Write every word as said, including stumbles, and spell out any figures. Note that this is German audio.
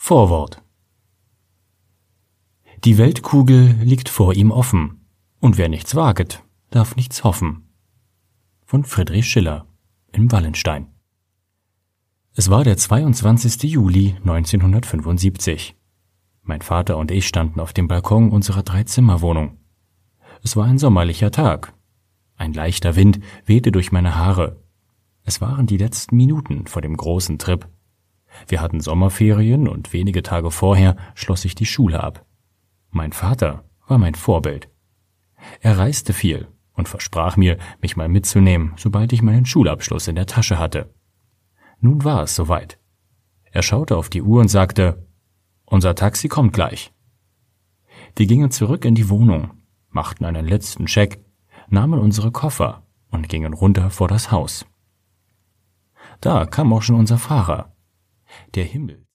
Vorwort. Die Weltkugel liegt vor ihm offen, und wer nichts waget, darf nichts hoffen. Von Friedrich Schiller im Wallenstein. Es war der zweiundzwanzigste Juli neunzehnhundertfünfundsiebzig. Mein Vater und ich standen auf dem Balkon unserer Dreizimmerwohnung. Es war ein sommerlicher Tag. Ein leichter Wind wehte durch meine Haare. Es waren die letzten Minuten vor dem großen Trip. Wir hatten Sommerferien und wenige Tage vorher schloss ich die Schule ab. Mein Vater war mein Vorbild. Er reiste viel und versprach mir, mich mal mitzunehmen, sobald ich meinen Schulabschluss in der Tasche hatte. Nun war es soweit. Er schaute auf die Uhr und sagte, »Unser Taxi kommt gleich.« Wir gingen zurück in die Wohnung, machten einen letzten Check, nahmen unsere Koffer und gingen runter vor das Haus. Da kam auch schon unser Fahrer. Der Himmel